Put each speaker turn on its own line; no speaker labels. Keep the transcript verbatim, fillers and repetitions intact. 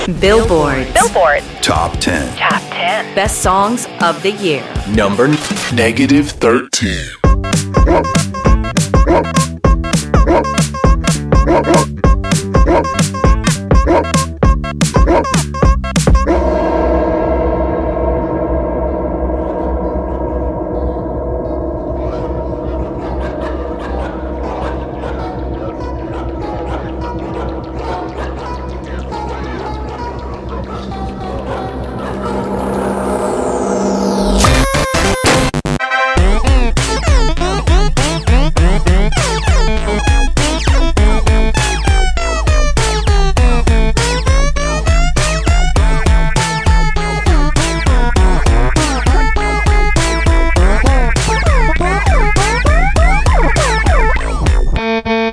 Billboard.
Billboard.
Top ten.
Top ten.
Best songs of the year.
Number negative thirteen.